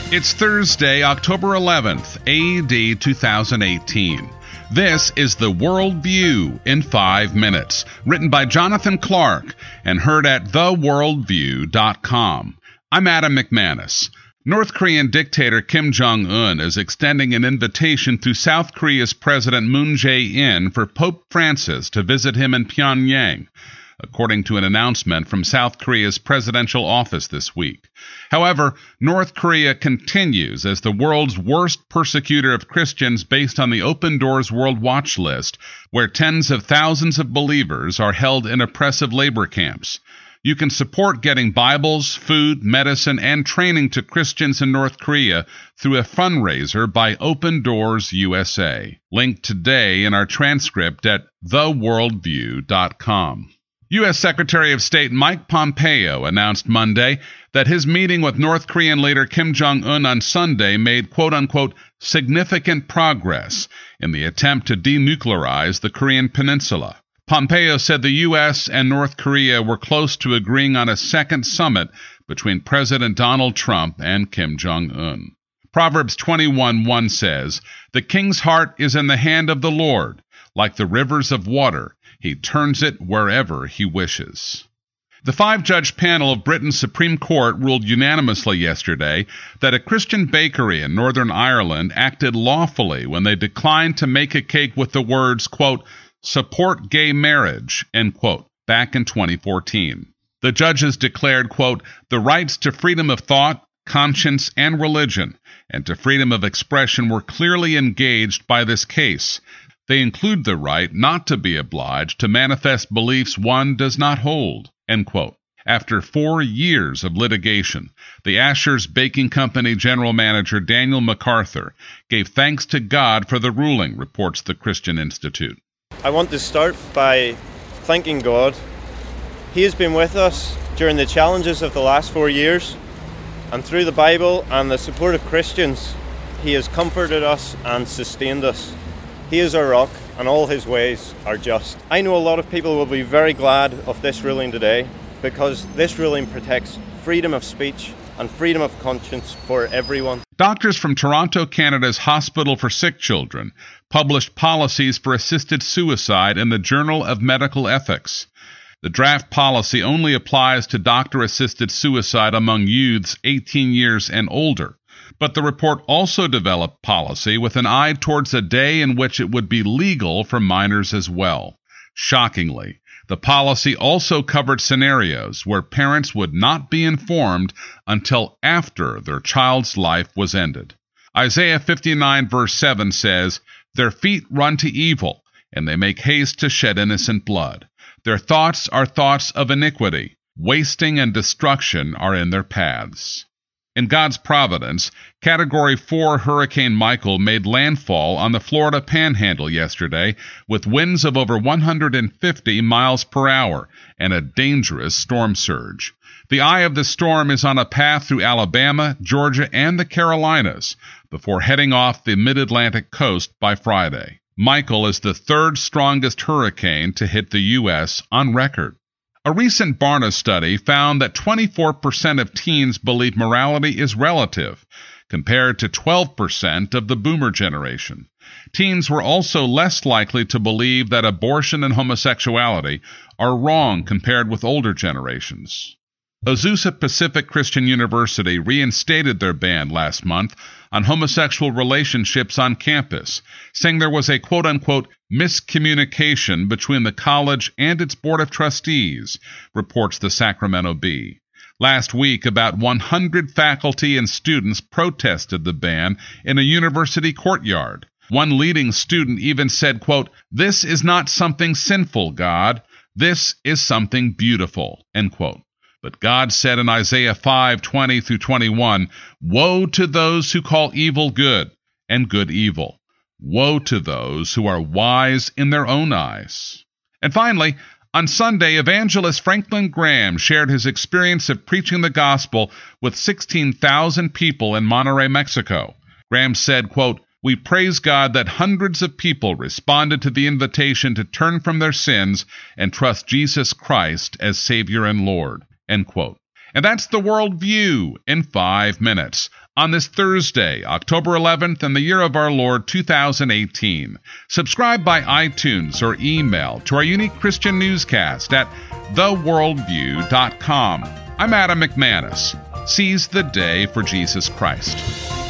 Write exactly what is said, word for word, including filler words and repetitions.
It's Thursday, October eleventh, A D two thousand eighteen. This is The World View in five minutes, written by Jonathan Clark and heard at the world view dot com. I'm Adam McManus. North Korean dictator Kim Jong-un is extending an invitation through South Korea's President Moon Jae-in for Pope Francis to visit him in Pyongyang, according to an announcement from South Korea's presidential office this week. However, North Korea continues as the world's worst persecutor of Christians based on the Open Doors World Watch list, where tens of thousands of believers are held in oppressive labor camps. You can support getting Bibles, food, medicine, and training to Christians in North Korea through a fundraiser by Open Doors U S A. Linked today in our transcript at the world view dot com. U S Secretary of State Mike Pompeo announced Monday that his meeting with North Korean leader Kim Jong-un on Sunday made quote-unquote significant progress in the attempt to denuclearize the Korean peninsula. Pompeo said the U S and North Korea were close to agreeing on a second summit between President Donald Trump and Kim Jong-un. Proverbs twenty-one one says, "The king's heart is in the hand of the Lord, like the rivers of water. He turns it wherever he wishes." The five-judge panel of Britain's Supreme Court ruled unanimously yesterday that a Christian bakery in Northern Ireland acted lawfully when they declined to make a cake with the words, quote, "support gay marriage," end quote, back in twenty fourteen. The judges declared, quote, "the rights to freedom of thought, conscience, and religion, and to freedom of expression were clearly engaged by this case. They include the right not to be obliged to manifest beliefs one does not hold," end quote. After four years of litigation, the Asher's Baking Company general manager Daniel MacArthur gave thanks to God for the ruling, reports the Christian Institute. I want to start by thanking God. He has been with us during the challenges of the last four years, and through the Bible and the support of Christians, He has comforted us and sustained us. He is our rock, and all His ways are just. I know a lot of people will be very glad of this ruling today, because this ruling protects freedom of speech and freedom of conscience for everyone. Doctors from Toronto, Canada's Hospital for Sick Children published policies for assisted suicide in the Journal of Medical Ethics. The draft policy only applies to doctor-assisted suicide among youths eighteen years and older. But the report also developed policy with an eye towards a day in which it would be legal for minors as well. Shockingly, the policy also covered scenarios where parents would not be informed until after their child's life was ended. Isaiah fifty-nine verse seven says, "Their feet run to evil, and they make haste to shed innocent blood. Their thoughts are thoughts of iniquity. Wasting and destruction are in their paths." In God's providence, Category four Hurricane Michael made landfall on the Florida Panhandle yesterday with winds of over one hundred fifty miles per hour and a dangerous storm surge. The eye of the storm is on a path through Alabama, Georgia, and the Carolinas before heading off the mid-Atlantic coast by Friday. Michael is the third strongest hurricane to hit the U S on record. A recent Barna study found that twenty-four percent of teens believe morality is relative, compared to twelve percent of the boomer generation. Teens were also less likely to believe that abortion and homosexuality are wrong compared with older generations. Azusa Pacific Christian University reinstated their ban last month on homosexual relationships on campus, saying there was a quote-unquote miscommunication between the college and its board of trustees, reports the Sacramento Bee. Last week, about one hundred faculty and students protested the ban in a university courtyard. One leading student even said, quote, "This is not something sinful, God. This is something beautiful," end quote. But God said in Isaiah five twenty through twenty-one, "Woe to those who call evil good and good evil. Woe to those who are wise in their own eyes." And finally, on Sunday, evangelist Franklin Graham shared his experience of preaching the gospel with sixteen thousand people in Monterrey, Mexico. Graham said, quote, "We praise God that hundreds of people responded to the invitation to turn from their sins and trust Jesus Christ as Savior and Lord," end quote. And that's the World View in five minutes. on this Thursday, October eleventh, in the year of our Lord two thousand eighteen. Subscribe by iTunes or email to our unique Christian newscast at the worldview dot com. I'm Adam McManus. Seize the day for Jesus Christ.